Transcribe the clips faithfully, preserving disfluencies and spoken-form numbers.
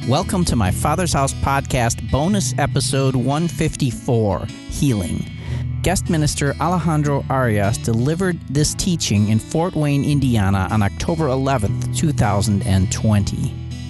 Welcome to my Father's House podcast bonus episode one fifty-four, Healing. Guest minister Alejandro Arias delivered this teaching in Fort Wayne, Indiana on October eleventh, two thousand twenty.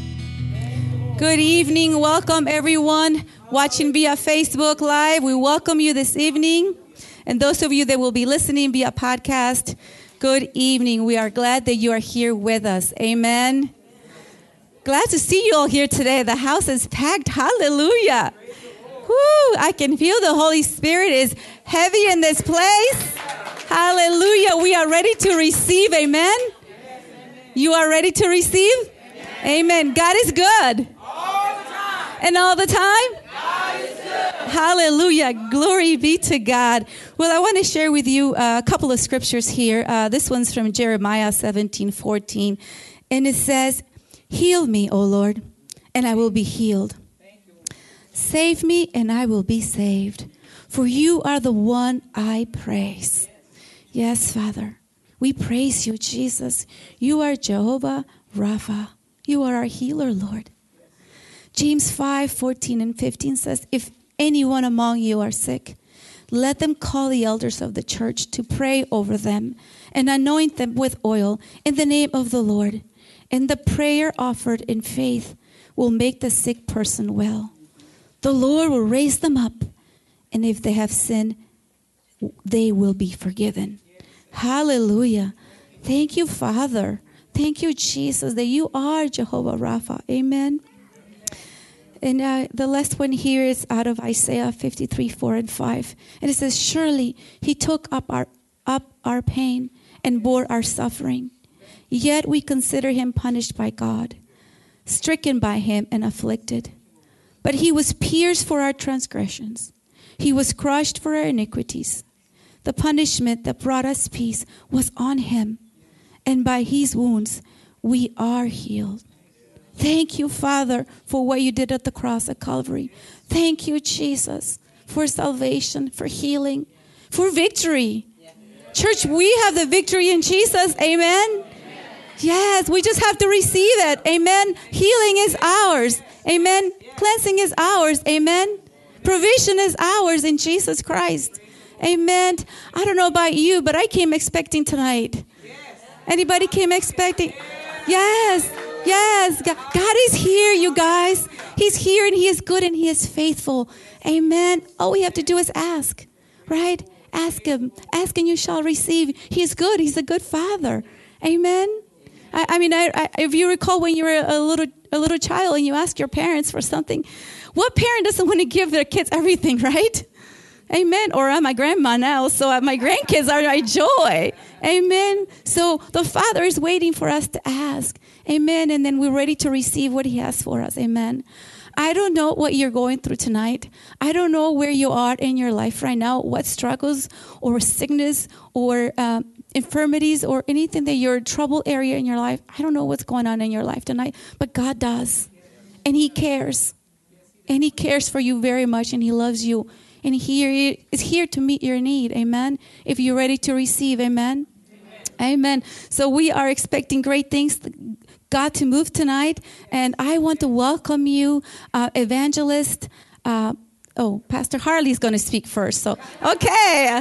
Good evening. Welcome everyone watching via Facebook Live. We welcome you this evening. And those of you that will be listening via podcast, good evening. We are glad that you are here with us. Amen. Glad to see you all here today. The house is packed. Hallelujah. Woo, I can feel the Holy Spirit is heavy in this place. Hallelujah. We are ready to receive. Amen. You are ready to receive? Amen. God is good. All the time. And all the time? God is good. Hallelujah. Glory be to God. Well, I want to share with you a couple of scriptures here. Uh, this one's from Jeremiah seventeen fourteen. And it says, "Heal me, O Lord, and I will be healed. Save me, and I will be saved. For you are the one I praise." Yes, Father. We praise you, Jesus. You are Jehovah Rapha. You are our healer, Lord. James five fourteen and fifteen says, "If anyone among you are sick, let them call the elders of the church to pray over them and anoint them with oil in the name of the Lord. And the prayer offered in faith will make the sick person well. The Lord will raise them up, and if they have sinned, they will be forgiven." Hallelujah. Thank you, Father. Thank you, Jesus, that you are Jehovah Rapha. Amen. And uh, the last one here is out of Isaiah fifty-three, four and five. And it says, "Surely he took up our, up our pain and bore our suffering. Yet we consider him punished by God, stricken by him and afflicted. But he was pierced for our transgressions. He was crushed for our iniquities. The punishment that brought us peace was on him, and by his wounds we are healed." Thank you, Father, for what you did at the cross at Calvary. Thank you, Jesus, for salvation, for healing, for victory. Church, we have the victory in Jesus. Amen. Yes, we just have to receive it. Amen. Healing is ours. Amen. Cleansing is ours. Amen. Provision is ours in Jesus Christ. Amen. I don't know about you, but I came expecting tonight. Anybody came expecting? Yes. Yes. God, God is here, you guys. He's here and he is good and he is faithful. Amen. All we have to do is ask, right? Ask him. Ask and you shall receive. He is good. He's a good father. Amen. I, I mean, I, I, if you recall when you were a little a little child and you ask your parents for something, what parent doesn't want to give their kids everything, right? Amen. Or I'm my grandma now, so my grandkids are my joy. Amen. So the Father is waiting for us to ask. Amen. And then we're ready to receive what he has for us. Amen. I don't know what you're going through tonight. I don't know where you are in your life right now, what struggles or sickness or uh, infirmities or anything that your trouble area in your life. I don't know what's going on in your life tonight, but God does. And he cares. And he cares for you very much, and he loves you. And he is here to meet your need. Amen. If you're ready to receive. Amen. Amen. Amen. So we are expecting great things, God to move tonight. And I want to welcome you, uh, evangelist. Uh, oh, Pastor Harley is going to speak first. So, okay.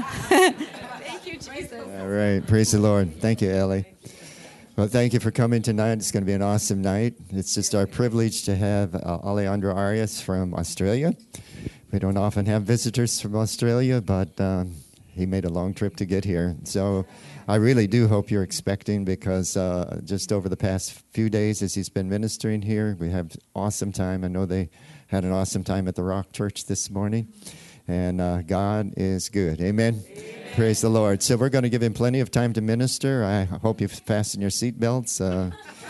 Thank you, Jesus. All right. Praise the Lord. Thank you, Ellie. Well, thank you for coming tonight. It's going to be an awesome night. It's just our privilege to have uh, Alejandro Arias from Australia. We don't often have visitors from Australia, but um, he made a long trip to get here. So I really do hope you're expecting, because uh, just over the past few days as he's been ministering here, we have awesome time. I know they had an awesome time at the Rock Church this morning. And uh, God is good. Amen? Amen. Praise the Lord. So we're going to give him plenty of time to minister. I hope you fasten your seatbelts. Uh,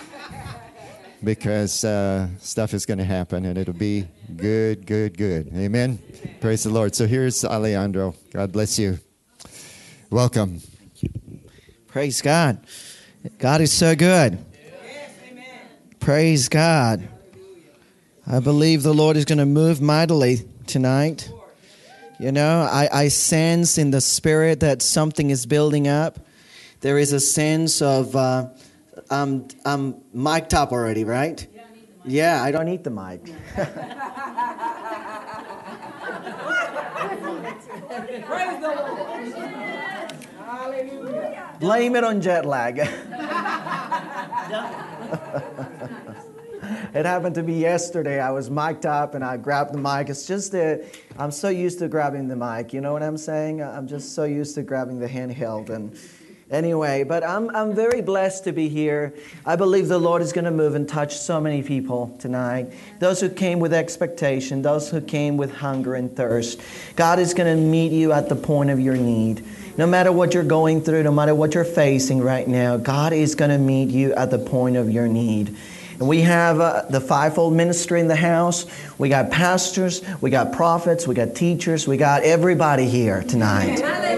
because uh, stuff is going to happen, and it'll be good, good, good. Amen? Praise the Lord. So here's Alejandro. God bless you. Welcome. Praise God. God is so good. Yes, amen. Praise God. I believe the Lord is going to move mightily tonight. You know, I, I sense in the spirit that something is building up. There is a sense of... Uh, I'm, I'm mic'd up already, right? Yeah, I need the Yeah, I don't need the mic. Praise the Lord. Hallelujah. Blame it on jet lag. It happened to me yesterday. I was mic'd up and I grabbed the mic. It's just that I'm so used to grabbing the mic. You know what I'm saying? I'm just so used to grabbing the handheld. And anyway, but I'm I'm very blessed to be here. I believe the Lord is going to move and touch so many people tonight. Those who came with expectation, those who came with hunger and thirst. God is going to meet you at the point of your need. No matter what you're going through, no matter what you're facing right now, God is going to meet you at the point of your need. And we have uh, the fivefold ministry in the house. We got pastors, we got prophets, we got teachers, we got everybody here tonight.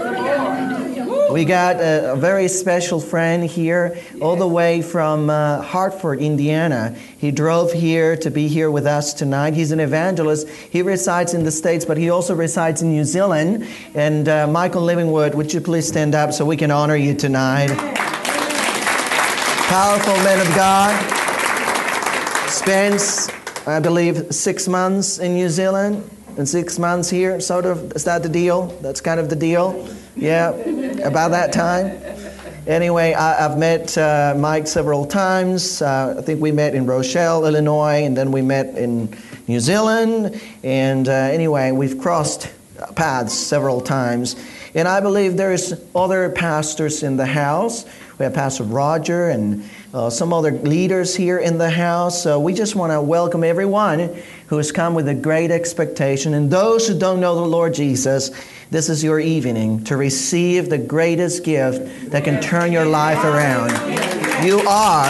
We got a, a very special friend here, all the way from uh, Hartford, Indiana. He drove here to be here with us tonight. He's an evangelist. He resides in the States, but he also resides in New Zealand. And uh, Michael Livingwood, would you please stand up so we can honor you tonight? Powerful man of God. Spends, I believe, six months in New Zealand and six months here, sort of. Is that the deal? That's kind of the deal? Yeah, about that time. Anyway, I, I've met uh, Mike several times. Uh, I think we met in Rochelle, Illinois, and then we met in New Zealand. And uh, anyway, we've crossed paths several times. And I believe there's other pastors in the house. We have Pastor Roger and uh, some other leaders here in the house. So we just want to welcome everyone who has come with a great expectation. And those who don't know the Lord Jesus, this is your evening to receive the greatest gift that can turn your life around. You are,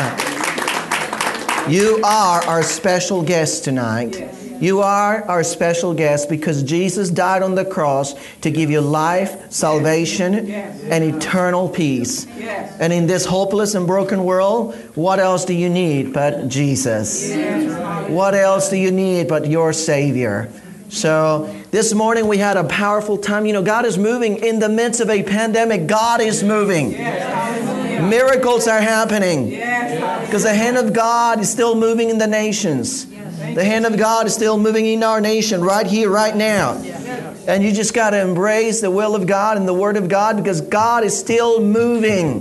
you are our special guest tonight. You are our special guest because Jesus died on the cross to give you life, salvation, and eternal peace. And in this hopeless and broken world, what else do you need but Jesus? What else do you need but your Savior? So this morning we had a powerful time. You know, God is moving in the midst of a pandemic. God is moving. Miracles are happening because the hand of God is still moving in the nations. The hand of God is still moving in our nation right here, right now. And you just got to embrace the will of God and the Word of God because God is still moving.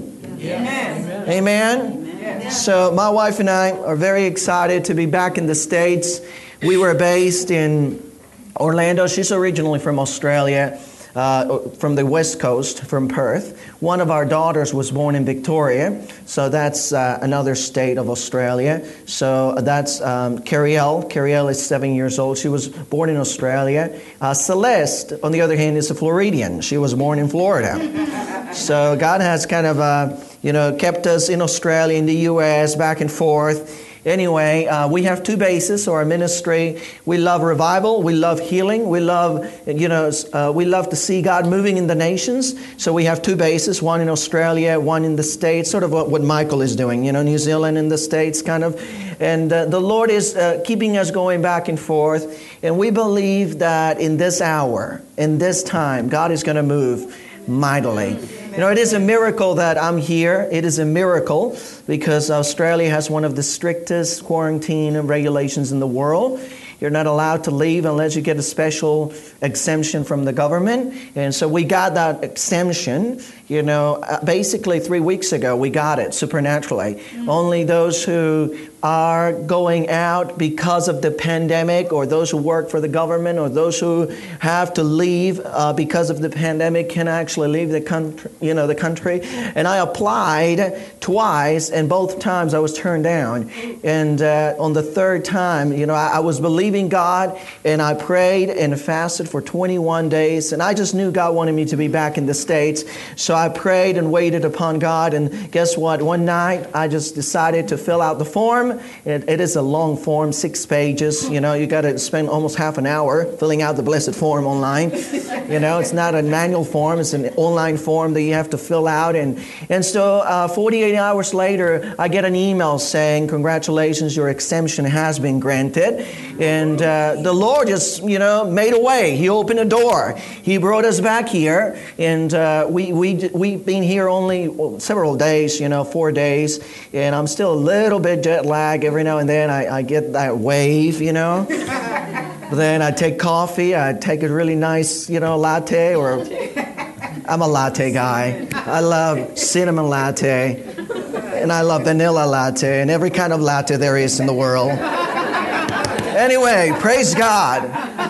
Amen. Amen. So my wife and I are very excited to be back in the States. We were based in Orlando. She's originally from Australia, uh, from the West Coast, from Perth. One of our daughters was born in Victoria, so that's uh, another state of Australia. So that's um, Cariel. Cariel is seven years old. She was born in Australia. Uh, Celeste, on the other hand, is a Floridian. She was born in Florida. So God has kind of, uh, you know, kept us in Australia, in the U S, back and forth. Anyway, uh, we have two bases. So our ministry, we love revival, we love healing, we love, you know, uh, we love to see God moving in the nations. So we have two bases, one in Australia, one in the States, sort of what, what Michael is doing, you know, New Zealand and the States kind of. And uh, the Lord is uh, keeping us going back and forth. And we believe that in this hour, in this time, God is going to move mightily. You know, it is a miracle that I'm here. It is a miracle because Australia has one of the strictest quarantine regulations in the world. You're not allowed to leave unless you get a special exemption from the government. And so we got that exemption, you know, basically three weeks ago. We got it supernaturally. Mm-hmm. Only those who are going out because of the pandemic, or those who work for the government, or those who have to leave uh, because of the pandemic can actually leave the country, you know, the country. And I applied twice, and both times I was turned down. And uh, on the third time, you know, I, I was believing God, and I prayed and fasted for twenty-one days, and I just knew God wanted me to be back in the States. So I prayed and waited upon God, and guess what? One night I just decided to fill out the form. It, it is a long form, six pages. You know, you got to spend almost half an hour filling out the blessed form online. You know, it's not a manual form; it's an online form that you have to fill out. And and so, uh, forty-eight hours later, I get an email saying, "Congratulations, your exemption has been granted." And uh, the Lord just, you know, made a way. He opened a door. He brought us back here, and uh, we we we've been here only several days. You know, four days, and I'm still a little bit jet lagged. flag. Every now and then I, I get that wave, you know. But then I take coffee. I take a really nice, you know, latte. Or I'm a latte guy. I love cinnamon latte. And I love vanilla latte. And every kind of latte there is in the world. Anyway, praise God.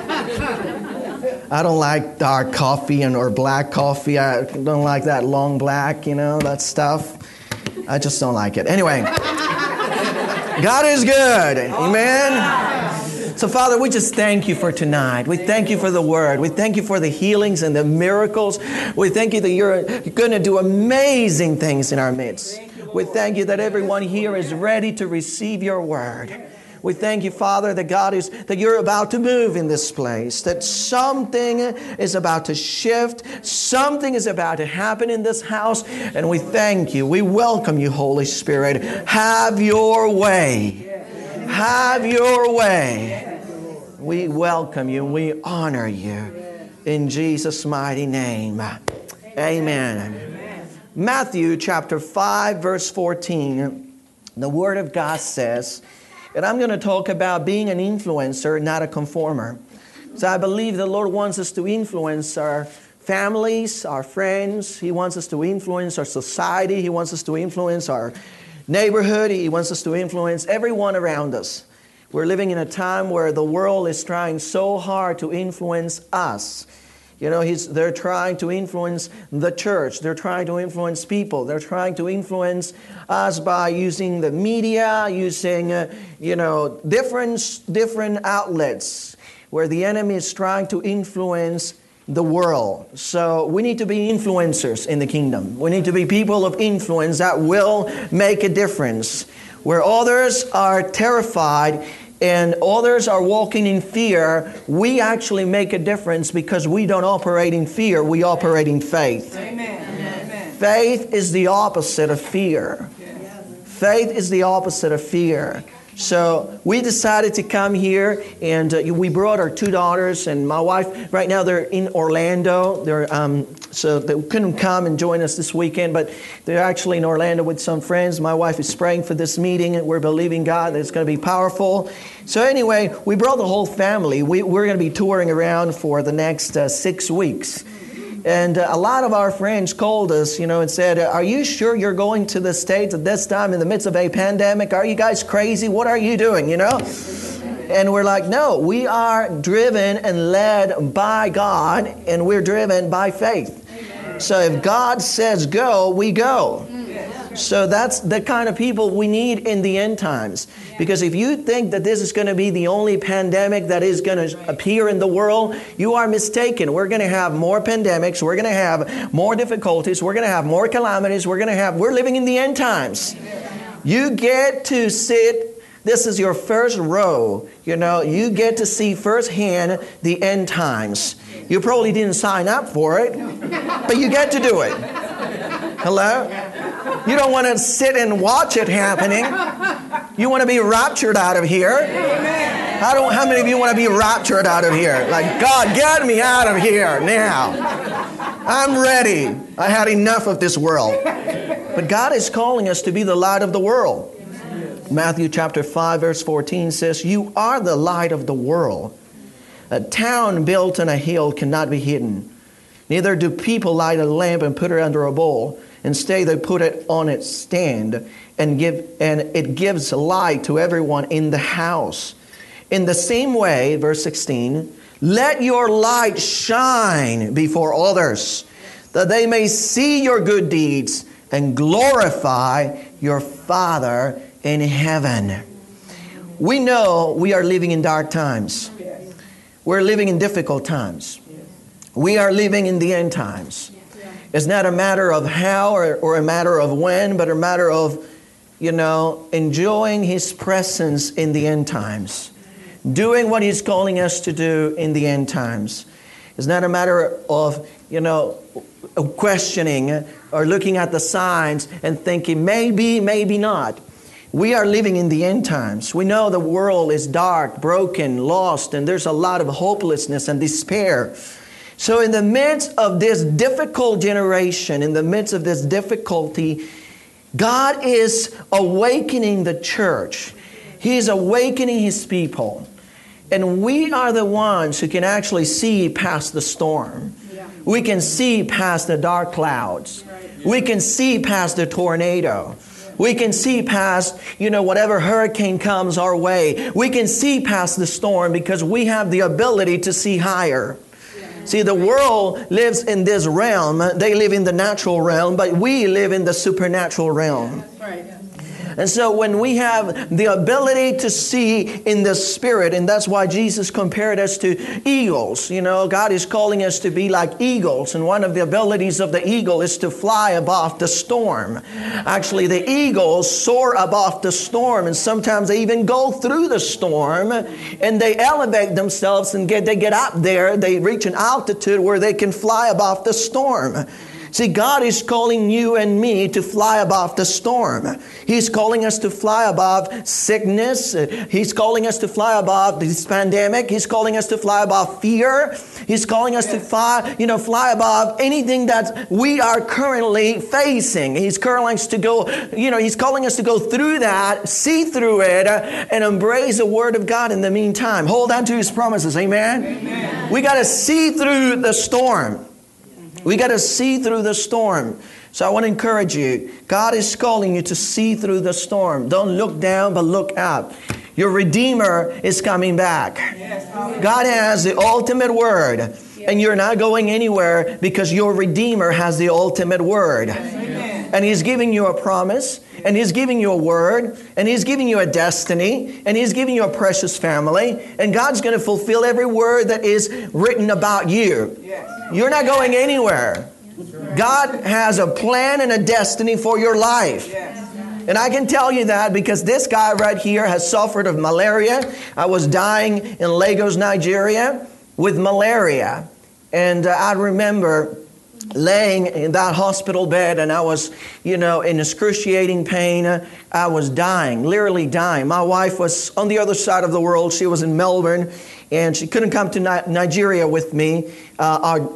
I don't like dark coffee and or black coffee. I don't like that long black, you know, that stuff. I just don't like it. Anyway, God is good. Amen. So, Father, we just thank you for tonight. We thank you for the word. We thank you for the healings and the miracles. We thank you that you're going to do amazing things in our midst. We thank you that everyone here is ready to receive your word. We thank you, Father, that God is, that you're about to move in this place, that something is about to shift, something is about to happen in this house, and we thank you. We welcome you, Holy Spirit. Have your way. Have your way. We welcome you and we honor you in Jesus' mighty name. Amen. Matthew chapter five, verse fourteen, the Word of God says, and I'm going to talk about being an influencer, not a conformer. So I believe the Lord wants us to influence our families, our friends. He wants us to influence our society. He wants us to influence our neighborhood. He wants us to influence everyone around us. We're living in a time where the world is trying so hard to influence us. You know, he's, they're trying to influence the church. They're trying to influence people. They're trying to influence us by using the media, using, uh, you know, different, different outlets where the enemy is trying to influence the world. So we need to be influencers in the kingdom. We need to be people of influence that will make a difference. Where others are terrified and others are walking in fear, we actually make a difference because we don't operate in fear, we operate in faith. Amen. Faith is the opposite of fear. Faith is the opposite of fear. So we decided to come here, and uh, we brought our two daughters and my wife. Right now they're in Orlando. They're um, so they couldn't come and join us this weekend, but they're actually in Orlando with some friends. My wife is praying for this meeting, and we're believing God that it's going to be powerful. So anyway, we brought the whole family. We, we're going to be touring around for the next uh, six weeks. And uh, a lot of our friends called us, you know, and said, are you sure you're going to the States at this time in the midst of a pandemic? Are you guys crazy? What are you doing, you know? And we're like, no, we are driven and led by God, and we're driven by faith. Amen. So if God says go, we go. So that's the kind of people we need in the end times. Because if you think that this is going to be the only pandemic that is going to appear in the world, you are mistaken. We're going to have more pandemics. We're going to have more difficulties. We're going to have more calamities. We're going to have, we're living in the end times. You get to sit, this is your first row. You know, you get to see firsthand the end times. You probably didn't sign up for it, but you get to do it. Hello? You don't want to sit and watch it happening. You want to be raptured out of here. I don't. How many of you want to be raptured out of here? Like, God, get me out of here now. I'm ready. I had enough of this world. But God is calling us to be the light of the world. Matthew chapter five, verse fourteen says, you are the light of the world. A town built on a hill cannot be hidden. Neither do people light a lamp and put it under a bowl. Instead, they put it on its stand and give, and it gives light to everyone in the house. In the same way, verse sixteen, let your light shine before others, that they may see your good deeds and glorify your Father in heaven. We know we are living in dark times. We're living in difficult times. We are living in the end times. It's not a matter of how or, or a matter of when, but a matter of, you know, enjoying His presence in the end times. Doing what He's calling us to do in the end times. It's not a matter of, you know, questioning or looking at the signs and thinking maybe, maybe not. We are living in the end times. We know the world is dark, broken, lost, and there's a lot of hopelessness and despair. So in the midst of this difficult generation, in the midst of this difficulty, God is awakening the church. He's awakening His people. And we are the ones who can actually see past the storm. Yeah. We can see past the dark clouds. Right. Yeah. We can see past the tornado. Yeah. We can see past, you know, whatever hurricane comes our way. We can see past the storm because we have the ability to see higher. Yeah. See, the world lives in this realm. They live in the natural realm, but we live in the supernatural realm. That's right. And so when we have the ability to see in the Spirit, and that's why Jesus compared us to eagles. You know, God is calling us to be like eagles. And one of the abilities of the eagle is to fly above the storm. Actually, the eagles soar above the storm. And sometimes they even go through the storm. And they elevate themselves and get they get up there. They reach an altitude where they can fly above the storm. See, God is calling you and me to fly above the storm. He's calling us to fly above sickness. He's calling us to fly above this pandemic. He's calling us to fly above fear. He's calling us to fly, you know, fly above anything that we are currently facing. He's calling us to go, you know, He's calling us to go through that, see through it, and embrace the Word of God in the meantime. Hold on to His promises. Amen? Amen. We got to see through the storm. We got to see through the storm. So I want to encourage you. God is calling you to see through the storm. Don't look down, but look up. Your Redeemer is coming back. God has the ultimate word. And you're not going anywhere because your Redeemer has the ultimate word. And He's giving you a promise. And He's giving you a word. And He's giving you a destiny. And He's giving you a precious family. And God's going to fulfill every word that is written about you. You're not going anywhere. God has a plan and a destiny for your life. And I can tell you that because this guy right here has suffered of malaria. I was dying in Lagos, Nigeria with malaria. And uh, I remember laying in that hospital bed and I was, you know, in excruciating pain. I was dying, literally dying. My wife was on the other side of the world. She was in Melbourne and she couldn't come to Ni- Nigeria with me. Uh, our,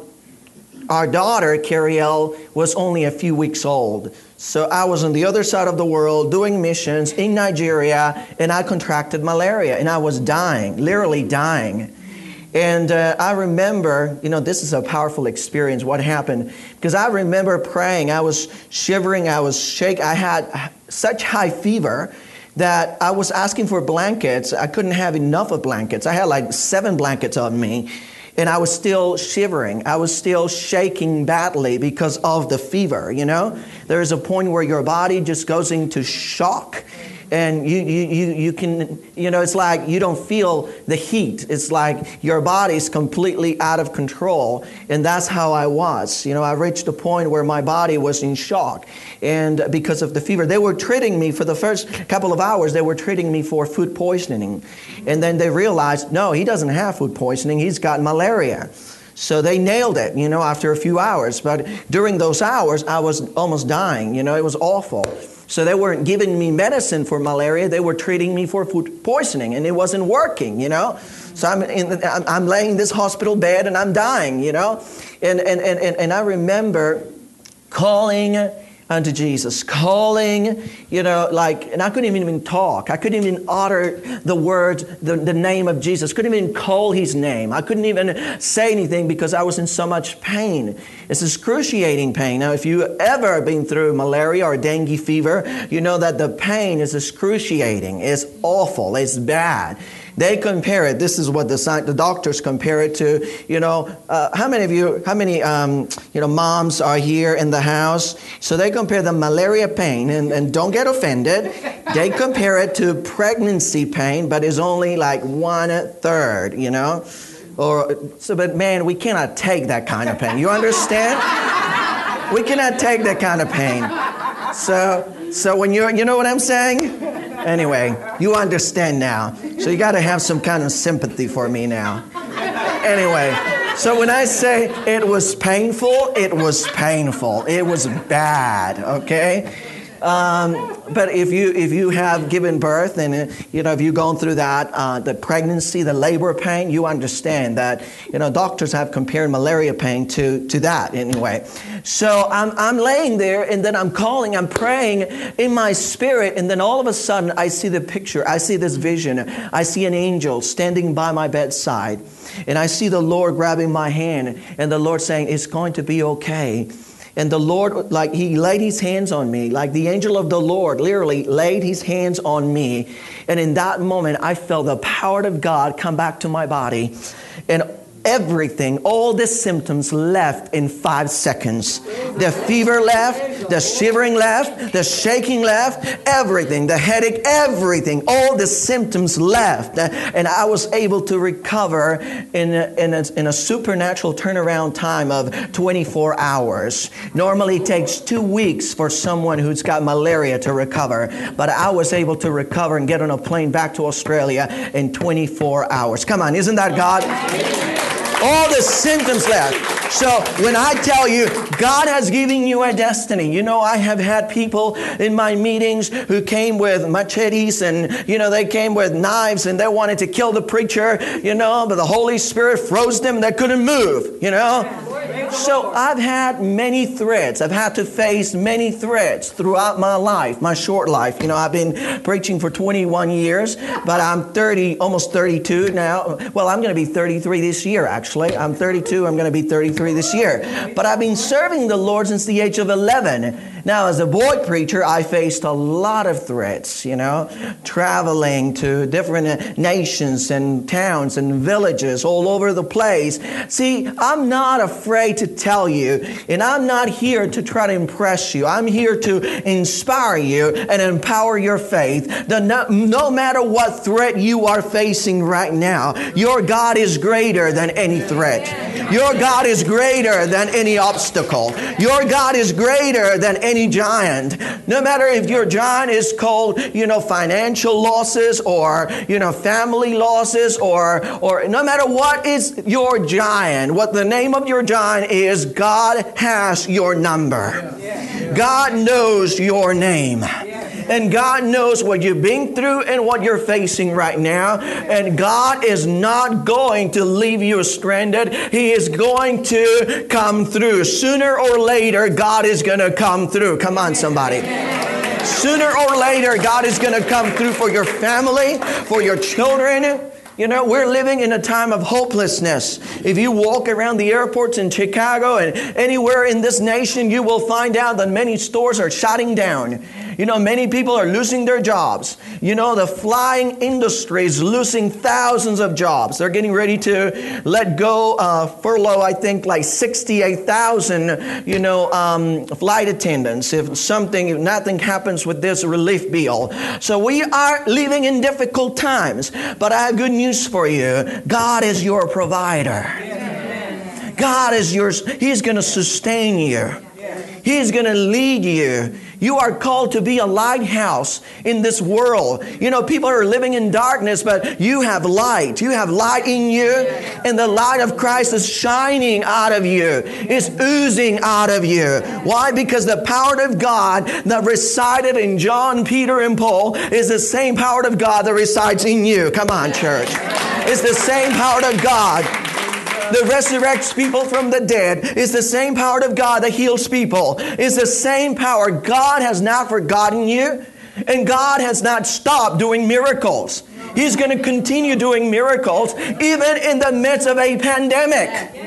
our daughter, Cariel, was only a few weeks old. So I was on the other side of the world doing missions in Nigeria and I contracted malaria and I was dying, literally dying. And uh, I remember, you know, this is a powerful experience, what happened. Because I remember praying, I was shivering, I was shaking. I had such high fever that I was asking for blankets. I couldn't have enough of blankets. I had like seven blankets on me. And I was still shivering. I was still shaking badly because of the fever, you know. There is a point where your body just goes into shock. And you, you, you, you can, you know, it's like you don't feel the heat. It's like your body's completely out of control. And that's how I was. You know, I reached a point where my body was in shock. And because of the fever, they were treating me for the first couple of hours. They were treating me for food poisoning. And then they realized, no, he doesn't have food poisoning. He's got malaria. So they nailed it, you know, after a few hours. But during those hours, I was almost dying. You know, it was awful. So they weren't giving me medicine for malaria. They were treating me for food poisoning, and it wasn't working, you know. So I'm in, I'm laying in this hospital bed, and I'm dying, you know. And and and and I remember calling unto Jesus, calling, you know, like, and I couldn't even talk. I couldn't even utter the words, the, the name of Jesus. Couldn't even call His name. I couldn't even say anything because I was in so much pain. It's excruciating pain. Now, if you've ever been through malaria or dengue fever, you know that the pain is excruciating. It's awful. It's bad. They compare it. This is what the the doctors compare it to. You know, uh, how many of you, how many, um, you know, moms are here in the house? So they compare the malaria pain, and, and don't get offended. They compare it to pregnancy pain, but it's only like one third. You know, or so. But man, we cannot take that kind of pain. You understand? We cannot take that kind of pain. So, so when you're, you know what I'm saying? Anyway, you understand now. So you got to have some kind of sympathy for me now. Anyway, so when I say it was painful, it was painful. It was bad, okay? Um, but if you if you have given birth and uh, you know if you've gone through that, uh, the pregnancy, the labor pain, you understand that you know doctors have compared malaria pain to to that anyway. So I'm I'm laying there and then I'm calling, I'm praying in my spirit, and then all of a sudden I see the picture, I see this vision, I see an angel standing by my bedside, and I see the Lord grabbing my hand, and the Lord saying, "It's going to be okay." And the Lord, like He laid His hands on me, like the angel of the Lord literally laid His hands on me. And in that moment, I felt the power of God come back to my body. And everything, all the symptoms left in five seconds. The fever left, the shivering left, the shaking left, everything, the headache, everything, all the symptoms left. And I was able to recover in a, in a, in a supernatural turnaround time of twenty-four hours. Normally it takes two weeks for someone who's got malaria to recover. But I was able to recover and get on a plane back to Australia in twenty-four hours. Come on, isn't that God? All the symptoms left. So when I tell you, God has given you a destiny. You know, I have had people in my meetings who came with machetes and, you know, they came with knives and they wanted to kill the preacher, you know, but the Holy Spirit froze them and they couldn't move, you know. So I've had many threats. I've had to face many threats throughout my life, my short life. You know, I've been preaching for twenty-one years, but I'm thirty, almost thirty-two now. Well, I'm going to be thirty-three this year, actually. I'm thirty-two. I'm going to be thirty-three this year. But I've been serving the Lord since the age of eleven. Now, as a boy preacher, I faced a lot of threats, you know, traveling to different nations and towns and villages all over the place. See, I'm not afraid to tell you, and I'm not here to try to impress you. I'm here to inspire you and empower your faith. That no, no matter what threat you are facing right now, your God is greater than any threat. Your God is greater than any obstacle. Your God is greater than any giant. No matter if your giant is called, you know, financial losses or, you know, family losses or, or no matter what is your giant, what the name of your giant is, God has your number. God knows your name. And God knows what you've been through and what you're facing right now. And God is not going to leave you stranded. He is going to come through. Sooner or later, God is going to come through. Come on, somebody. Sooner or later, God is going to come through for your family, for your children. You know, we're living in a time of hopelessness. If you walk around the airports in Chicago and anywhere in this nation, you will find out that many stores are shutting down. You know, many people are losing their jobs. You know, the flying industry is losing thousands of jobs. They're getting ready to let go, uh, furlough, I think, like sixty-eight thousand, you know, um, flight attendants if something, if nothing happens with this relief bill. So we are living in difficult times. But I have good news for you. God is your provider. God is yours. He's going to sustain you. He's going to lead you. You are called to be a lighthouse in this world. You know, people are living in darkness, but you have light. You have light in you, and the light of Christ is shining out of you. It's oozing out of you. Why? Because the power of God that resided in John, Peter, and Paul is the same power of God that resides in you. Come on, church. It's the same power of God that resurrects people from the dead. Is the same power of God that heals people. Is the same power. God has not forgotten you, and God has not stopped doing miracles. He's going to continue doing miracles even in the midst of a pandemic.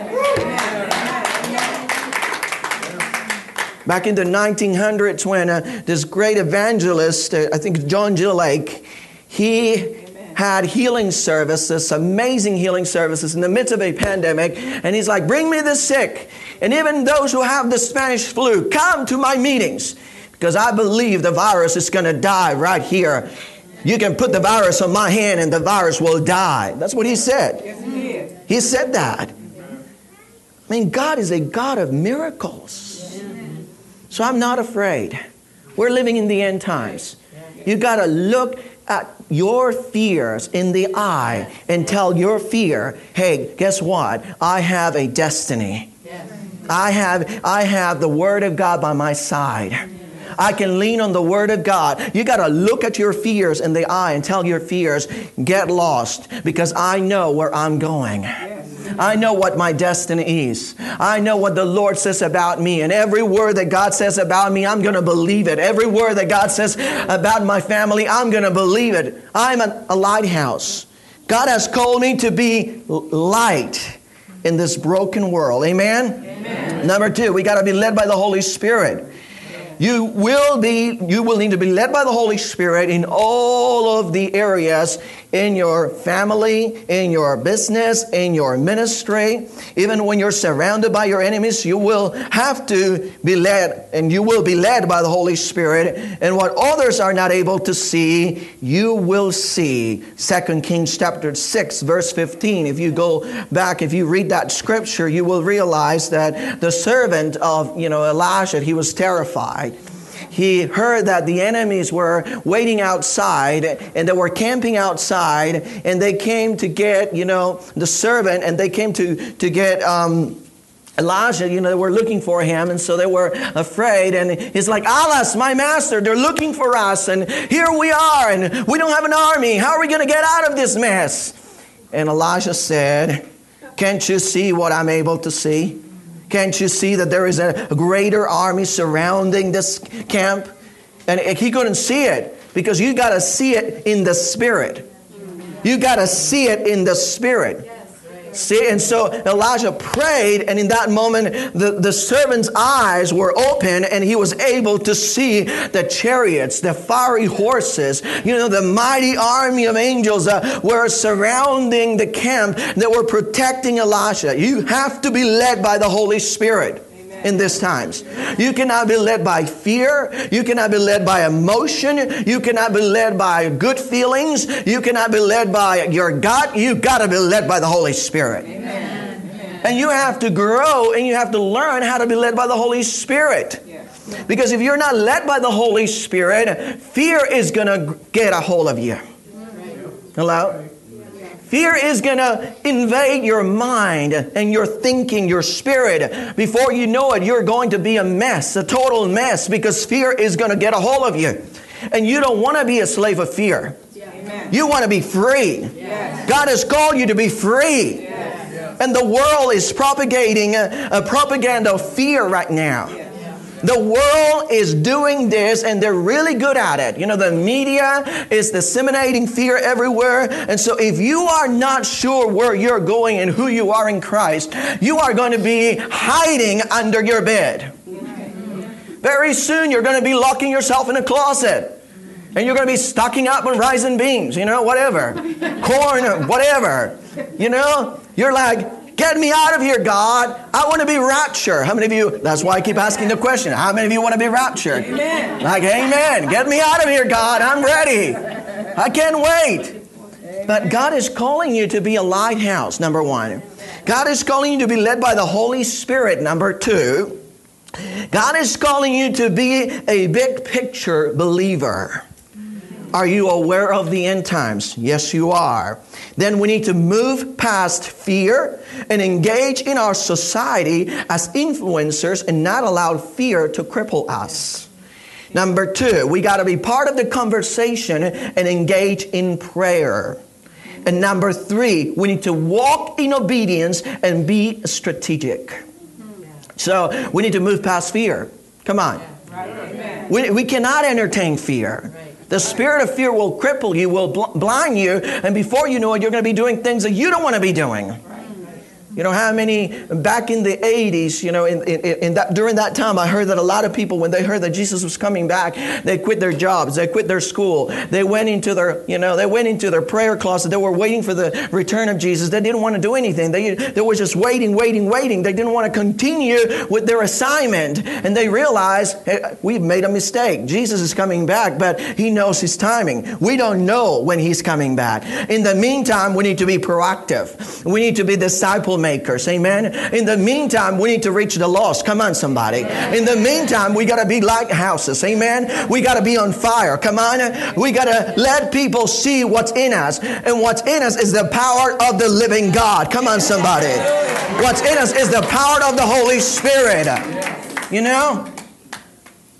Back in the nineteen hundreds, when uh, this great evangelist, uh, I think John Gill Lake, he had healing services, amazing healing services in the midst of a pandemic. And he's like, bring me the sick. And even those who have the Spanish flu, come to my meetings. Because I believe the virus is going to die right here. You can put the virus on my hand and the virus will die. That's what he said. Yes, he did. He said that. I mean, God is a God of miracles. So I'm not afraid. We're living in the end times. You got to look at your fears in the eye and tell your fear, hey, guess what? I have a destiny. Yes. I have, I have the Word of God by my side. I can lean on the Word of God. You got to look at your fears in the eye and tell your fears, get lost, because I know where I'm going. I know what my destiny is. I know what the Lord says about me. And every word that God says about me, I'm going to believe it. Every word that God says about my family, I'm going to believe it. I'm a, a lighthouse. God has called me to be light in this broken world. Amen? Amen. Number two, we got to be led by the Holy Spirit. You will be, you will need to be led by the Holy Spirit in all of the areas in your family, in your business, in your ministry. Even when you're surrounded by your enemies, you will have to be led, and you will be led by the Holy Spirit. And what others are not able to see, you will see. Second Kings chapter six, verse fifteen. If you go back, if you read that scripture, you will realize that the servant of, you know, Elijah, he was terrified. He heard that the enemies were waiting outside and they were camping outside, and they came to get, you know, the servant, and they came to, to get um, Elijah. You know, they were looking for him, and so they were afraid. And he's like, Alas, my master, they're looking for us, and here we are, and we don't have an army. How are we going to get out of this mess? And Elijah said, can't you see what I'm able to see? Can't you see that there is a greater army surrounding this camp? And he couldn't see it, because you got to see it in the Spirit. You got to see it in the Spirit. See, and so Elijah prayed, and in that moment, the, the servant's eyes were open, and he was able to see the chariots, the fiery horses, you know, the mighty army of angels uh, were surrounding the camp that were protecting Elijah. You have to be led by the Holy Spirit. In these times, you cannot be led by fear. You cannot be led by emotion. You cannot be led by good feelings. You cannot be led by your gut. You got to be led by the Holy Spirit. Amen. And you have to grow, and you have to learn how to be led by the Holy Spirit. Because if you're not led by the Holy Spirit, fear is going to get a hold of you. Hello? Fear is going to invade your mind and your thinking, your spirit. Before you know it, you're going to be a mess, a total mess, because fear is going to get a hold of you. And you don't want to be a slave of fear. Yeah. You want to be free. Yes. God has called you to be free. Yes. And the world is propagating a, a propaganda of fear right now. Yes. The world is doing this, and they're really good at it. You know, the media is disseminating fear everywhere. And so if you are not sure where you're going and who you are in Christ, you are going to be hiding under your bed. Very soon you're going to be locking yourself in a closet. And you're going to be stocking up on rice and beans, you know, whatever. Corn, whatever. You know, you're like, get me out of here, God. I want to be raptured. How many of you, that's why I keep asking the question, how many of you want to be raptured? Amen. Like, amen. Get me out of here, God. I'm ready. I can't wait. But God is calling you to be a lighthouse, number one. God is calling you to be led by the Holy Spirit, number two. God is calling you to be a big picture believer. Are you aware of the end times? Yes, you are. Then we need to move past fear and engage in our society as influencers and not allow fear to cripple us. Number two, we got to be part of the conversation and engage in prayer. And number three, we need to walk in obedience and be strategic. So we need to move past fear. Come on. We, we cannot entertain fear. The spirit of fear will cripple you, will bl- blind you, and before you know it, you're going to be doing things that you don't want to be doing. You know how many, back in the eighties, you know, in, in, in that, during that time, I heard that a lot of people, when they heard that Jesus was coming back, they quit their jobs, they quit their school, they went into their, you know, they went into their prayer closet, they were waiting for the return of Jesus. They didn't want to do anything. They, they were just waiting, waiting, waiting. They didn't want to continue with their assignment. And they realized, hey, we've made a mistake. Jesus is coming back, but He knows His timing. We don't know when He's coming back. In the meantime, we need to be proactive. We need to be disciple makers. Amen. In the meantime, we need to reach the lost. Come on, somebody. In the meantime, we got to be lighthouses. Amen. We got to be on fire. Come on. We got to let people see what's in us. And what's in us is the power of the living God. Come on, somebody. What's in us is the power of the Holy Spirit. You know?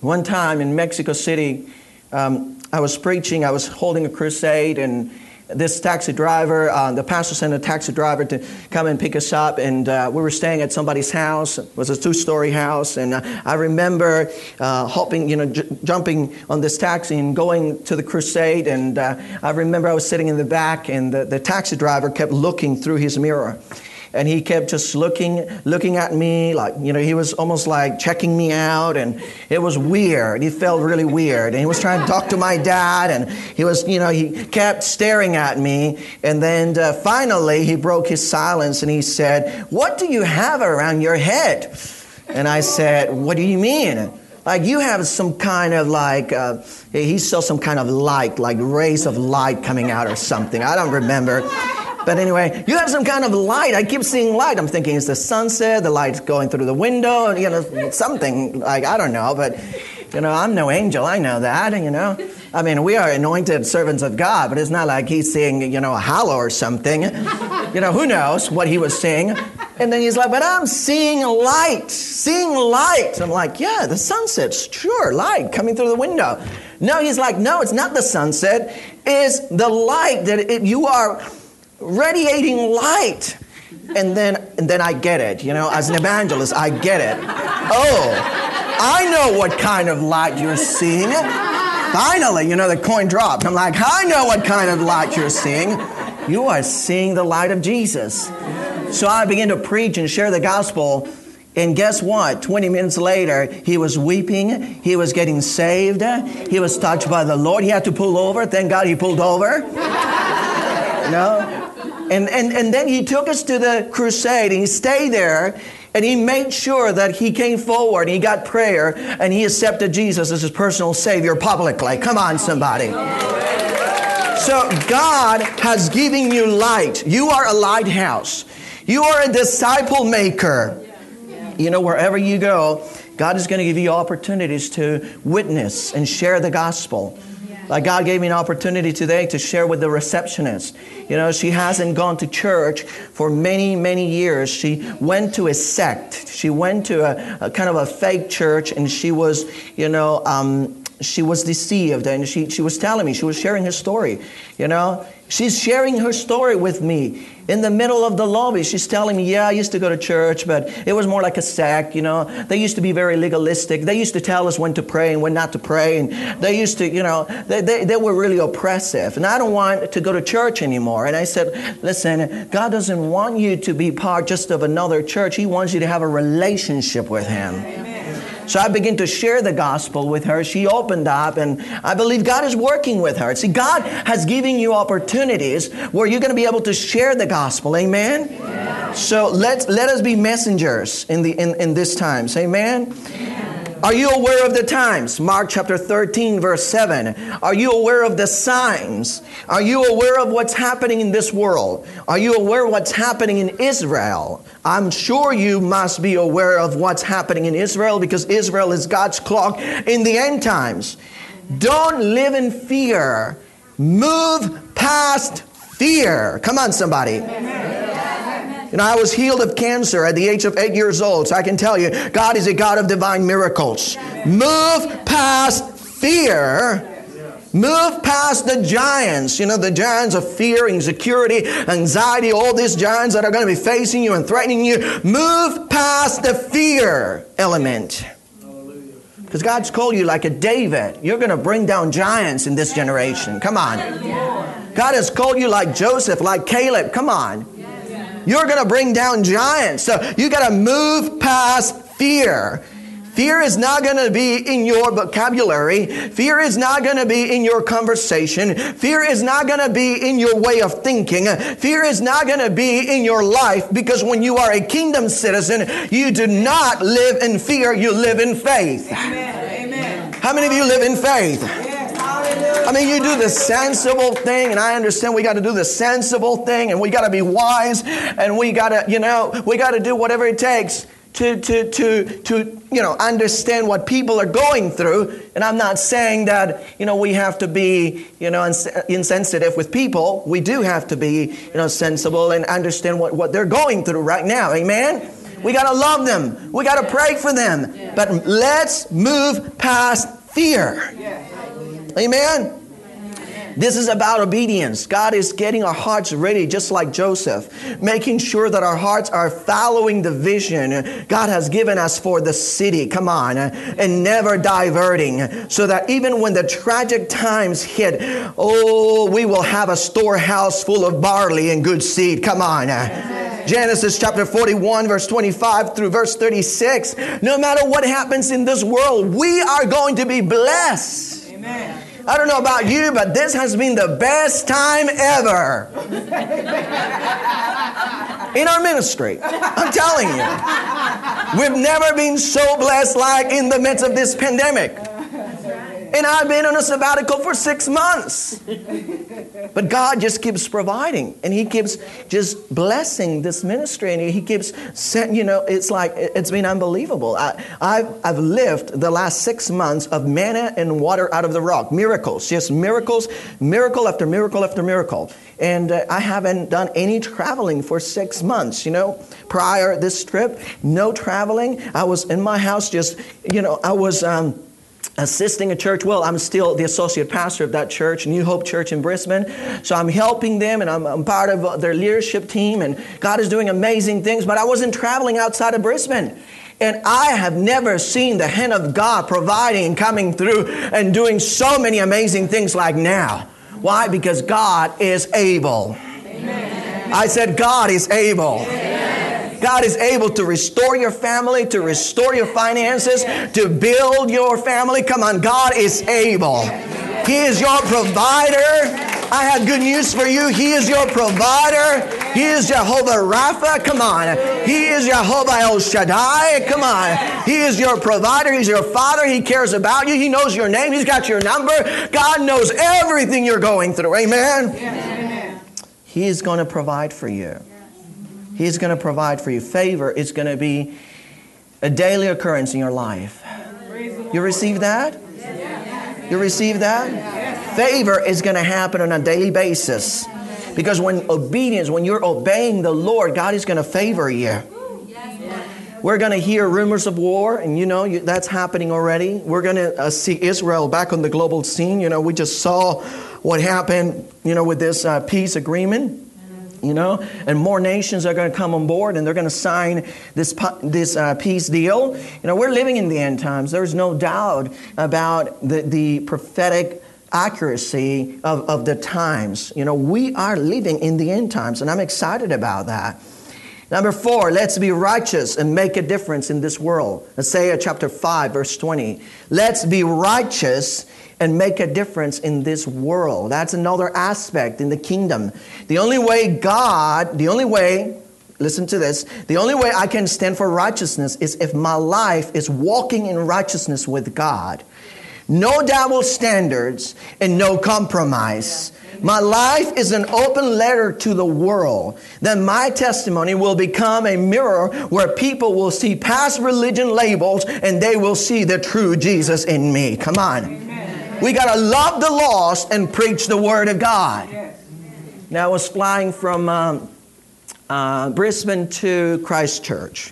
One time in Mexico City, um, I was preaching, I was holding a crusade, and this taxi driver, uh, the pastor sent a taxi driver to come and pick us up, and uh, we were staying at somebody's house. It was a two-story house, and uh, I remember uh, hopping, you know, j- jumping on this taxi and going to the crusade, and uh, I remember I was sitting in the back, and the, the taxi driver kept looking through his mirror. And he kept just looking, looking at me, like, you know, he was almost like checking me out, and it was weird. He felt really weird. And he was trying to talk to my dad, and he was, you know, he kept staring at me. And then uh, finally, he broke his silence, and he said, "What do you have around your head?" And I said, "What do you mean?" Like, you have some kind of like, uh, he saw some kind of light, like rays of light coming out or something. I don't remember. But anyway, you have some kind of light. I keep seeing light. I'm thinking it's the sunset, the light's going through the window, you know, something like, I don't know. But, you know, I'm no angel. I know that, you know. I mean, we are anointed servants of God, but it's not like he's seeing, you know, a halo or something. You know, who knows what he was seeing. And then he's like, "But I'm seeing light, seeing light." I'm like, "Yeah, the sunset's sure, light coming through the window." No, he's like, "No, it's not the sunset. It's the light that it, you are radiating light." And then, and then I get it, you know, as an evangelist, I get it. Oh, I know what kind of light you're seeing. Finally, you know, the coin dropped. I'm like, I know what kind of light you're seeing. You are seeing the light of Jesus. So I began to preach and share the gospel. And guess what? twenty minutes later, he was weeping. He was getting saved. He was touched by the Lord. He had to pull over. Thank God he pulled over. You know? And, and, and then he took us to the crusade, and he stayed there, and he made sure that he came forward, and he got prayer, and he accepted Jesus as his personal Savior publicly. Come on, somebody. So God has given you light. You are a lighthouse. You are a disciple maker. You know, wherever you go, God is going to give you opportunities to witness and share the gospel. Like God gave me an opportunity today to share with the receptionist. You know, she hasn't gone to church for many, many years. She went to a sect. She went to a, a kind of a fake church, and she was, you know, um, she was deceived. And she, she was telling me, she was sharing her story, you know. She's sharing her story with me. In the middle of the lobby, she's telling me, "Yeah, I used to go to church, but it was more like a sect, you know. They used to be very legalistic. They used to tell us when to pray and when not to pray. And they used to, you know, they, they, they were really oppressive. And I don't want to go to church anymore." And I said, "Listen, God doesn't want you to be part just of another church. He wants you to have a relationship with Him." Amen. So I began to share the gospel with her. She opened up, and I believe God is working with her. See, God has given you opportunities where you're going to be able to share the gospel. Amen? Yeah. So let let us be messengers in the in, in this times. Amen? Yeah. Are you aware of the times? Mark chapter thirteen, verse seven. Are you aware of the signs? Are you aware of what's happening in this world? Are you aware of what's happening in Israel? I'm sure you must be aware of what's happening in Israel, because Israel is God's clock in the end times. Don't live in fear. Move past fear. Come on, somebody. You know, I was healed of cancer at the age of eight years old. So I can tell you, God is a God of divine miracles. Move past fear. Move past the giants, you know, the giants of fear, insecurity, anxiety, all these giants that are going to be facing you and threatening you. Move past the fear element. Because God's called you like a David. You're going to bring down giants in this generation. Come on. God has called you like Joseph, like Caleb. Come on. You're going to bring down giants. So you got to move past fear. Fear is not going to be in your vocabulary. Fear is not going to be in your conversation. Fear is not going to be in your way of thinking. Fear is not going to be in your life, because when you are a kingdom citizen, you do not live in fear. You live in faith. Amen. Amen. How many of you live in faith? Yes. I mean, you do the sensible thing, and I understand we got to do the sensible thing, and we got to be wise, and we got to, you know, we got to do whatever it takes to, to, to, to, you know, understand what people are going through. And I'm not saying that, you know, we have to be, you know, ins- insensitive with people. We do have to be, you know, sensible and understand what, what they're going through right now. Amen? We got to love them. We got to pray for them. But let's move past fear. Amen. This is about obedience. God is getting our hearts ready, just like Joseph, making sure that our hearts are following the vision God has given us for the city. Come on. And never diverting, so that even when the tragic times hit, oh, we will have a storehouse full of barley and good seed. Come on. Genesis chapter forty-one, verse twenty-five through verse thirty-six. No matter what happens in this world, we are going to be blessed. Amen. I don't know about you, but this has been the best time ever in our ministry. I'm telling you. We've never been so blessed like in the midst of this pandemic. And I've been on a sabbatical for six months. But God just keeps providing. And He keeps just blessing this ministry. And He keeps, you know, it's like, it's been unbelievable. I, I've, I've lived the last six months of manna and water out of the rock. Miracles, just miracles, miracle after miracle after miracle. And uh, I haven't done any traveling for six months, you know. Prior this trip, no traveling. I was in my house just, you know, I was... Um, assisting a church. Well, I'm still the associate pastor of that church, New Hope Church in Brisbane. So I'm helping them, and I'm, I'm part of their leadership team, and God is doing amazing things. But I wasn't traveling outside of Brisbane. And I have never seen the hand of God providing, coming through, and doing so many amazing things like now. Why? Because God is able. Amen. I said God is able. Amen. God is able to restore your family, to restore your finances, to build your family. Come on, God is able. He is your provider. I have good news for you. He is your provider. He is Jehovah Rapha. Come on. He is Jehovah El Shaddai. Come on. He is your provider. He's your father. He cares about you. He knows your name. He's got your number. God knows everything you're going through. Amen. He is going to provide for you. He's going to provide for you. Favor is going to be a daily occurrence in your life. You receive that? You receive that? Favor is going to happen on a daily basis. Because when obedience, when you're obeying the Lord, God is going to favor you. We're going to hear rumors of war, and you know, that's happening already. We're going to uh, see Israel back on the global scene. You know, we just saw what happened, you know, with this uh, peace agreement. You know, and more nations are going to come on board, and they're going to sign this this uh, peace deal. You know, we're living in the end times. There's no doubt about the, the prophetic accuracy of, of the times. You know, we are living in the end times, and I'm excited about that. Number four, let's be righteous and make a difference in this world. Isaiah chapter five, verse twenty. Let's be righteous and make a difference in this world. That's another aspect in the kingdom. The only way God, the only way, listen to this, the only way I can stand for righteousness is if my life is walking in righteousness with God. No double standards and no compromise. My life is an open letter to the world. Then my testimony will become a mirror where people will see past religion labels and they will see the true Jesus in me. Come on. Amen. We got to love the lost and preach the Word of God. Yes. Now, I was flying from um, uh, Brisbane to Christchurch.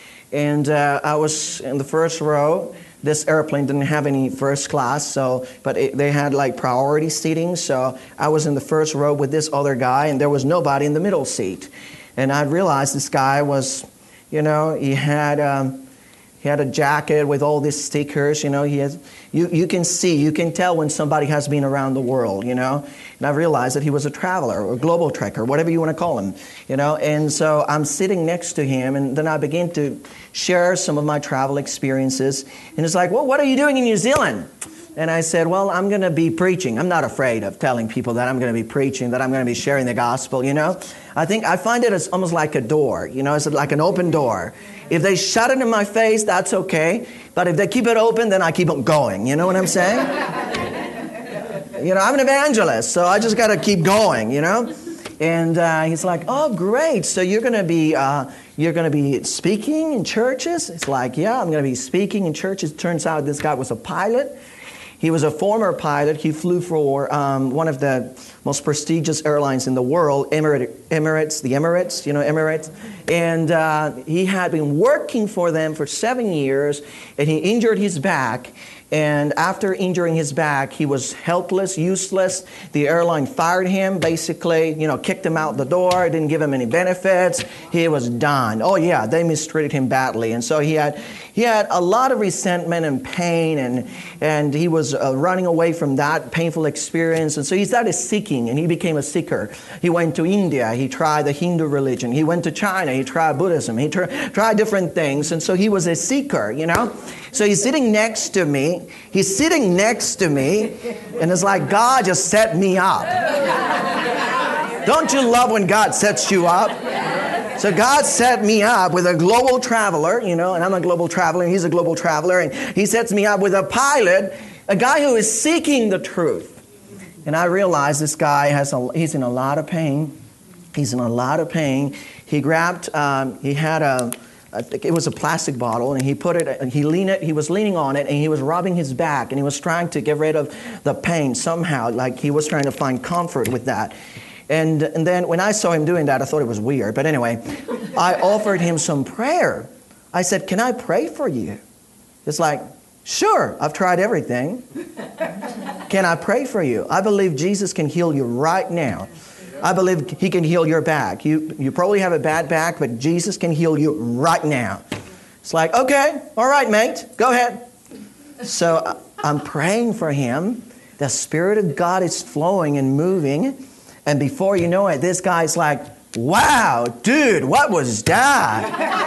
And uh, I was in the first row. This airplane didn't have any first class, so but it, they had like priority seating. So I was in the first row with this other guy, and there was nobody in the middle seat. And I realized this guy was, you know, he had... Um, He had a jacket with all these stickers, you know. He has, you, you can see, you can tell when somebody has been around the world, you know. And I realized that he was a traveler or a global trekker, whatever you want to call him, you know. And so I'm sitting next to him, and then I begin to share some of my travel experiences. And it's like, well, what are you doing in New Zealand? And I said, well, I'm going to be preaching. I'm not afraid of telling people that I'm going to be preaching, that I'm going to be sharing the gospel, you know. I think I find it as almost like a door, you know, it's like an open door. If they shut it in my face, that's okay. But if they keep it open, then I keep on going. You know what I'm saying? You know, I'm an evangelist, so I just got to keep going, you know. And uh, he's like, oh, great. So you're going to be uh, you're going to be speaking in churches? It's like, yeah, I'm going to be speaking in churches. Turns out this guy was a pilot. He was a former pilot. He flew for um, one of the most prestigious airlines in the world, Emirates, Emirates the Emirates, you know, Emirates. And uh, he had been working for them for seven years, and he injured his back. And after injuring his back, he was helpless, useless. The airline fired him, basically, you know, kicked him out the door, didn't give him any benefits. He was done. Oh yeah, they mistreated him badly. And so he had he had a lot of resentment and pain, and and he was uh, running away from that painful experience. And so he started seeking, and he became a seeker. He went to India. He tried the Hindu religion. He went to China. He tried Buddhism. He tr- tried different things. And so he was a seeker, you know. So he's sitting next to me. He's sitting next to me, and it's like God just set me up. Don't you love when God sets you up? So God set me up with a global traveler, you know, and I'm a global traveler, and he's a global traveler, and he sets me up with a pilot, a guy who is seeking the truth. And I realized this guy has a, he's in a lot of pain. He's in a lot of pain. He grabbed, um, he had a, I think it was a plastic bottle, and he put it, and he leaned it, he was leaning on it, and he was rubbing his back, and he was trying to get rid of the pain somehow, like he was trying to find comfort with that. And, and then when I saw him doing that, I thought it was weird. But anyway, I offered him some prayer. I said, "Can I pray for you?" It's like, "Sure, I've tried everything. Can I pray for you? I believe Jesus can heal you right now. I believe he can heal your back. You, you probably have a bad back, but Jesus can heal you right now." It's like, "Okay, all right, mate, go ahead." So I'm praying for him. The Spirit of God is flowing and moving. And before you know it, this guy's like, "Wow, dude, what was that?"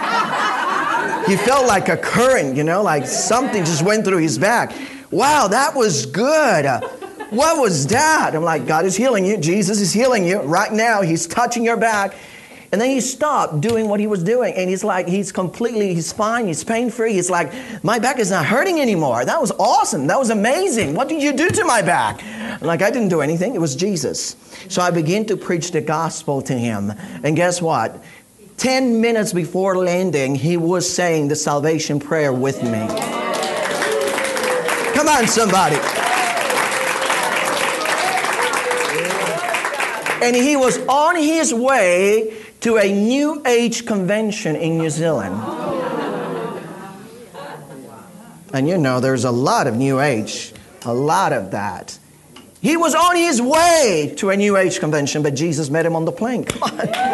He felt like a current, you know, like something just went through his back. "Wow, that was good. What was that?" I'm like, "God is healing you. Jesus is healing you right now. He's touching your back." And then he stopped doing what he was doing. And he's like, he's completely, he's fine. He's pain-free. He's like, "My back is not hurting anymore. That was awesome. That was amazing. What did you do to my back?" I'm like, "I didn't do anything. It was Jesus." So I began to preach the gospel to him. And guess what? Ten minutes before landing, he was saying the salvation prayer with me. Come on, somebody. And he was on his way to a New Age convention in New Zealand. And you know, there's a lot of New Age, a lot of that. He was on his way to a New Age convention, but Jesus met him on the plane. Come on. Isn't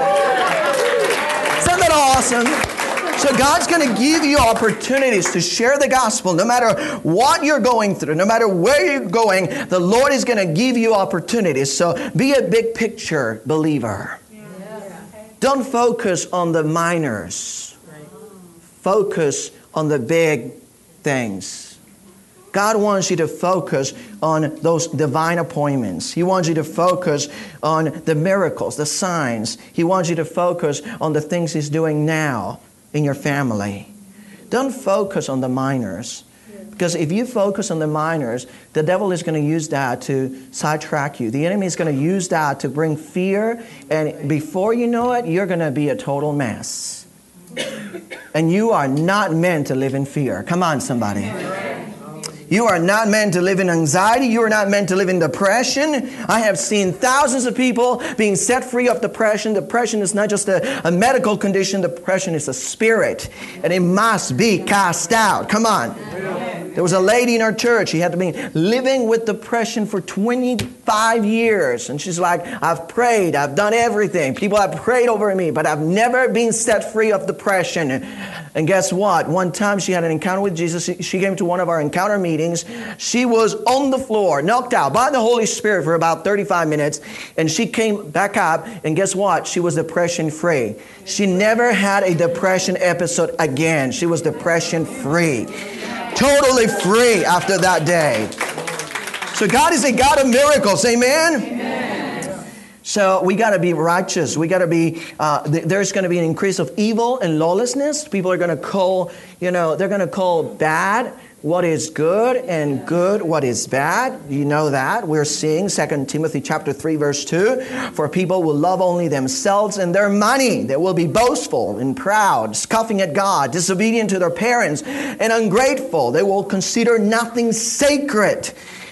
that awesome? So God's going to give you opportunities to share the gospel. No matter what you're going through, no matter where you're going, the Lord is going to give you opportunities. So be a big picture believer. Don't focus on the minors. Focus on the big things. God wants you to focus on those divine appointments. He wants you to focus on the miracles, the signs. He wants you to focus on the things He's doing now in your family. Don't focus on the minors. Because if you focus on the minors, the devil is going to use that to sidetrack you. The enemy is going to use that to bring fear. And before you know it, you're going to be a total mess. And you are not meant to live in fear. Come on, somebody. You are not meant to live in anxiety. You are not meant to live in depression. I have seen thousands of people being set free of depression. Depression is not just a, a medical condition. Depression is a spirit. And it must be cast out. Come on. There was a lady in our church. She had been living with depression for twenty-five years. And she's like, "I've prayed. I've done everything. People have prayed over me, but I've never been set free of depression." And guess what? One time she had an encounter with Jesus. She came to one of our encounter meetings. She was on the floor, knocked out by the Holy Spirit for about thirty-five minutes. And she came back up. And guess what? She was depression free. She never had a depression episode again. She was depression free. Totally free after that day. So God is a God of miracles. Amen? Amen. So we got to be righteous. We got to be, uh, th- there's going to be an increase of evil and lawlessness. People are going to call, you know, they're going to call bad what is good and good what is bad. You know that. We're seeing Second Timothy chapter three verse two. For people will love only themselves and their money. They will be boastful and proud, scoffing at God, disobedient to their parents, and ungrateful. They will consider nothing sacred.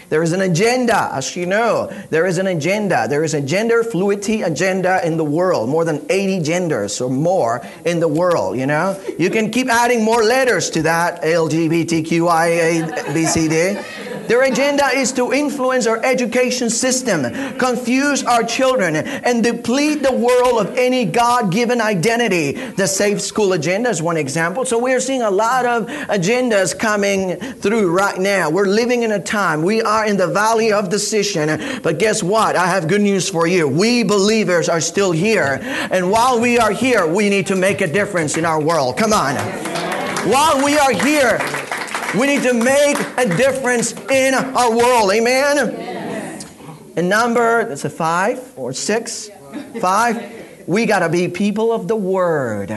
There is an agenda, as you know. There is an agenda. There is a gender fluidity agenda in the world. More than eighty genders or more in the world, you know. You can keep adding more letters to that, L G B T Q I A B C D. Their agenda is to influence our education system, confuse our children, and deplete the world of any God-given identity. The Safe School agenda is one example. So we're seeing a lot of agendas coming through right now. We're living in a time. We are in the valley of decision. But guess what? I have good news for you. We believers are still here. And while we are here, we need to make a difference in our world. Come on. While we are here, we need to make a difference in our world. Amen? Yes. And number, that's a five or six? Five. We got to be people of the Word.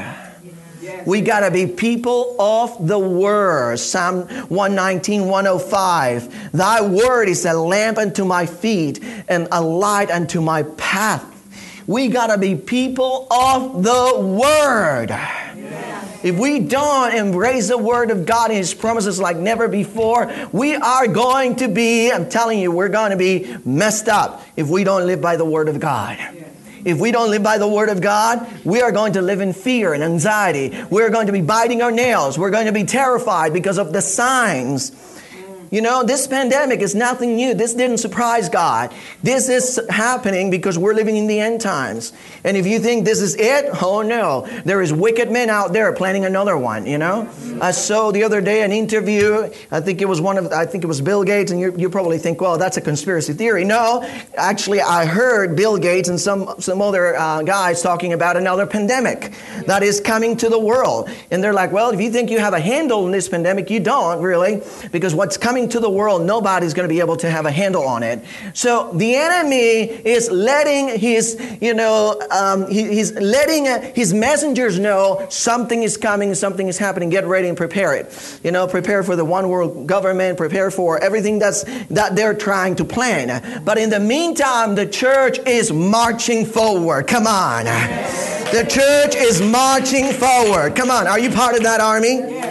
We got to be people of the Word. Psalm one nineteen, one oh five. Thy Word is a lamp unto my feet and a light unto my path. We got to be people of the Word. If we don't embrace the Word of God and His promises like never before, we are going to be, I'm telling you, we're going to be messed up if we don't live by the Word of God. If we don't live by the Word of God, we are going to live in fear and anxiety. We're going to be biting our nails. We're going to be terrified because of the signs. You know, this pandemic is nothing new. This didn't surprise God. This is happening because we're living in the end times. And if you think this is it, oh no. There is wicked men out there planning another one, you know. I saw the other day an interview. I think it was one of, I think it was Bill Gates. And you you probably think, well, that's a conspiracy theory. No, actually, I heard Bill Gates and some, some other uh, guys talking about another pandemic that is coming to the world. And they're like, well, if you think you have a handle on this pandemic, you don't really. Because what's coming to the world, nobody's going to be able to have a handle on it. So the enemy is letting his, you know, um, he, he's letting uh, his messengers know something is coming, something is happening. Get ready and prepare it. You know, prepare for the one world government, prepare for everything that's that they're trying to plan. But in the meantime, the church is marching forward. Come on. The church is marching forward. Come on. Are you part of that army?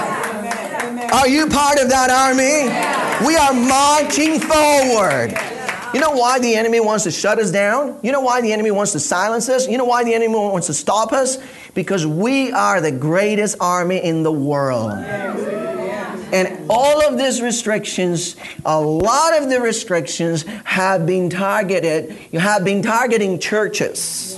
Are you part of that army? Yeah. We are marching forward. Yeah. You know why the enemy wants to shut us down? You know why the enemy wants to silence us? You know why the enemy wants to stop us? Because we are the greatest army in the world. Yeah. And all of these restrictions, a lot of the restrictions have been targeted, you have been targeting churches.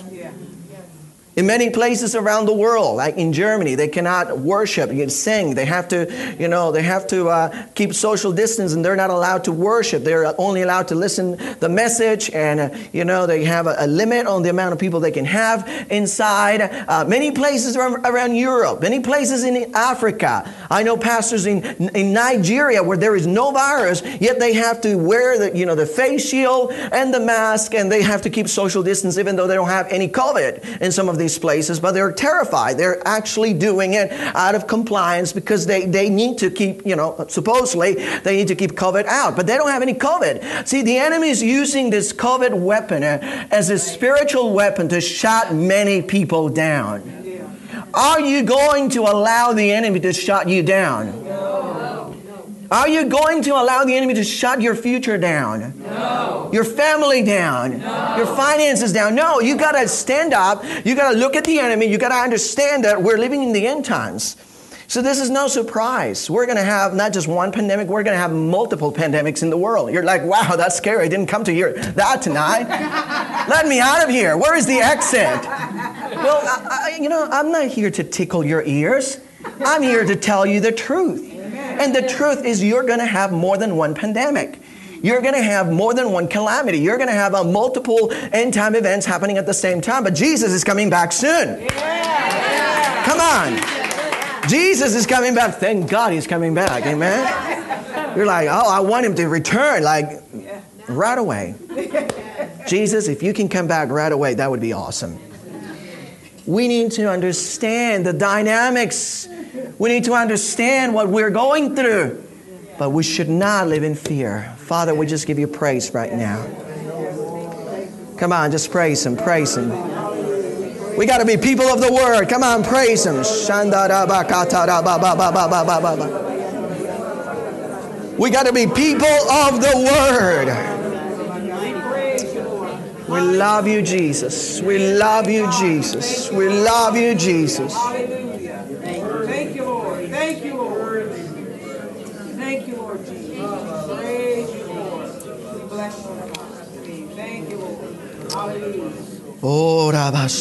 In many places around the world, like in Germany, they cannot worship, you can sing. They have to, you know, they have to uh, keep social distance, and they're not allowed to worship. They're only allowed to listen the message, and uh, you know, they have a, a limit on the amount of people they can have inside. Uh, many places around, around Europe, many places in Africa. I know pastors in in Nigeria where there is no virus, yet they have to wear the, you know, the face shield and the mask, and they have to keep social distance even though they don't have any COVID in some of these places, but they're terrified. They're actually doing it out of compliance because they, they need to keep, you know, supposedly they need to keep COVID out, but they don't have any COVID. See, the enemy is using this COVID weapon as a spiritual weapon to shut many people down. Are you going to allow the enemy to shut you down? No. Are you going to allow the enemy to shut your future down? No. Your family down? No. Your finances down? No, you got to stand up. You got to look at the enemy. You got to understand that we're living in the end times. So this is no surprise. We're going to have not just one pandemic, we're going to have multiple pandemics in the world. You're like, wow, that's scary. I didn't come to hear that tonight. Let me out of here. Where is the exit? Well, I, I, you know, I'm not here to tickle your ears. I'm here to tell you the truth. And the truth is you're going to have more than one pandemic. You're going to have more than one calamity. You're going to have a multiple end-time events happening at the same time. But Jesus is coming back soon. Yeah. Come on. Jesus is coming back. Thank God he's coming back. Amen. You're like, oh, I want him to return like right away. Jesus, if you can come back right away, that would be awesome. We need to understand the dynamics. We need to understand what we're going through. But we should not live in fear. Father, we just give you praise right now. Come on, just praise him, praise him. We got to be people of the word. Come on, praise him. We got to be people of the Word. We love you, Jesus. We love you, Jesus. We love you, Jesus. Hallelujah. Thank you, Lord. Thank you, Lord. Thank you, Lord Jesus. Praise you, Lord. We bless you, Lord. Thank you, Lord. Hallelujah. Oh,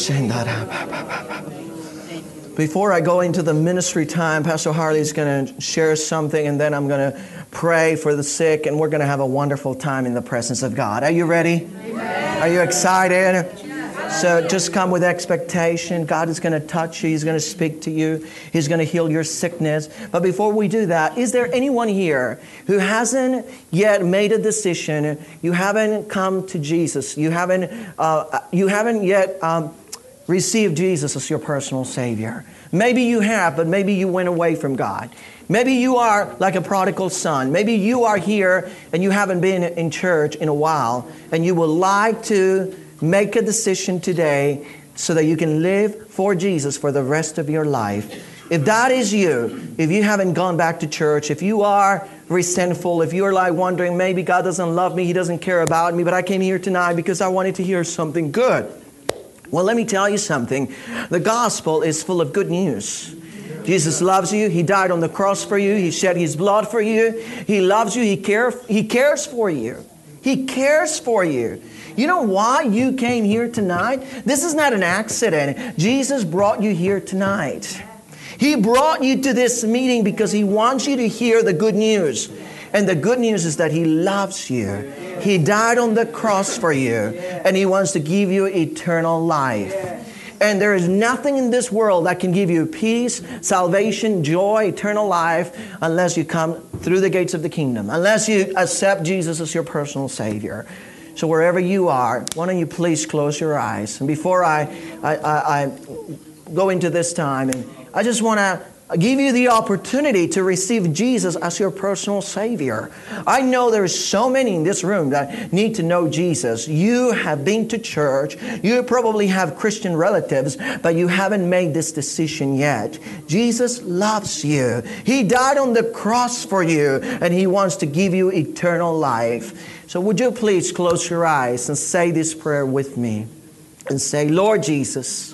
before I go into the ministry time, Pastor Harley is going to share something, and then I'm going to pray for the sick, and we're going to have a wonderful time in the presence of God. Are you ready? Amen. Are you excited? Yes. So just come with expectation. God is going to touch you. He's going to speak to you. He's going to heal your sickness. But before we do that, is there anyone here who hasn't yet made a decision? You haven't come to Jesus. You haven't, uh, you haven't yet um, received Jesus as your personal Savior. Maybe you have, but maybe you went away from God. Maybe you are like a prodigal son. Maybe you are here and you haven't been in church in a while, and you would like to make a decision today so that you can live for Jesus for the rest of your life. If that is you, if you haven't gone back to church, if you are resentful, if you're like wondering, maybe God doesn't love me, He doesn't care about me, but I came here tonight because I wanted to hear something good. Well, let me tell you something. The gospel is full of good news. Jesus loves you. He died on the cross for you. He shed His blood for you. He loves you. He, care, he cares for you. He cares for you. You know why you came here tonight? This is not an accident. Jesus brought you here tonight. He brought you to this meeting because He wants you to hear the good news. And the good news is that He loves you. He died on the cross for you. And He wants to give you eternal life. And there is nothing in this world that can give you peace, salvation, joy, eternal life unless you come through the gates of the kingdom. Unless you accept Jesus as your personal Savior. So wherever you are, why don't you please close your eyes. And before I, I, I, I go into this time, and I just want to give you the opportunity to receive Jesus as your personal Savior. I know there's so many in this room that need to know Jesus. You have been to church. You probably have Christian relatives, but you haven't made this decision yet. Jesus loves you. He died on the cross for you, and He wants to give you eternal life. So would you please close your eyes and say this prayer with me? And say, Lord Jesus,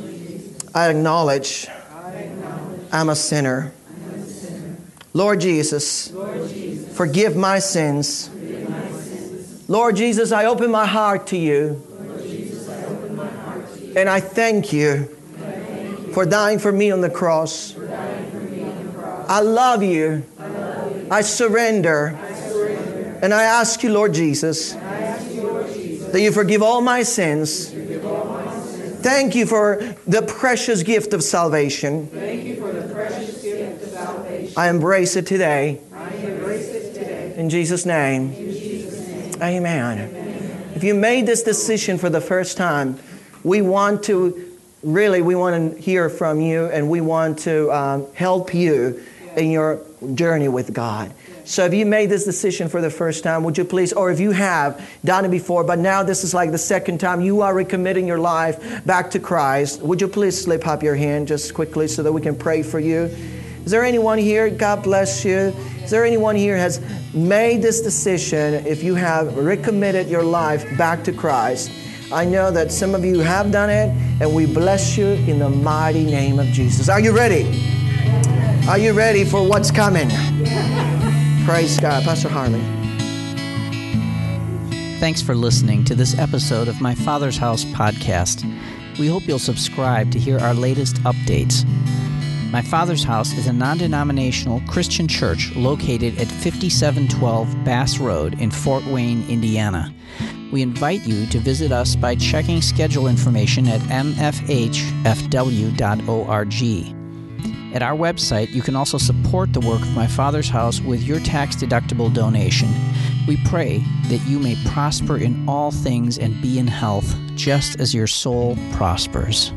I acknowledge I'm a sinner. I'm a sinner. Lord Jesus, Lord Jesus, forgive my sins. Forgive my sins. Lord Jesus, I open my heart to you. Lord Jesus, I open my heart to you. And I thank you, thank you for dying for me on the cross. For dying for me on the cross. I love you. I, love you. I, surrender. I surrender. And I ask you, Lord Jesus, I ask you, Lord Jesus, that you forgive all my sins. Thank you for the precious gift of salvation. Thank you for the precious gift of salvation. I embrace it today. I embrace it today. In Jesus' name. In Jesus' name. Amen. Amen. If you made this decision for the first time, we want to, really, we want to hear from you, and we want to um, help you in your journey with God. So if you made this decision for the first time, would you please, or if you have done it before, but now this is like the second time you are recommitting your life back to Christ, would you please slip up your hand just quickly so that we can pray for you? Is there anyone here? God bless you. Is there anyone here has made this decision if you have recommitted your life back to Christ? I know that some of you have done it, and we bless you in the mighty name of Jesus. Are you ready? Are you ready for what's coming? Praise God. Pastor Harley. Thanks for listening to this episode of My Father's House podcast. We hope you'll subscribe to hear our latest updates. My Father's House is a non-denominational Christian church located at fifty-seven twelve Bass Road in Fort Wayne, Indiana. We invite you to visit us by checking schedule information at m f h f w dot org. At our website, you can also support the work of My Father's House with your tax-deductible donation. We pray that you may prosper in all things and be in health, just as your soul prospers.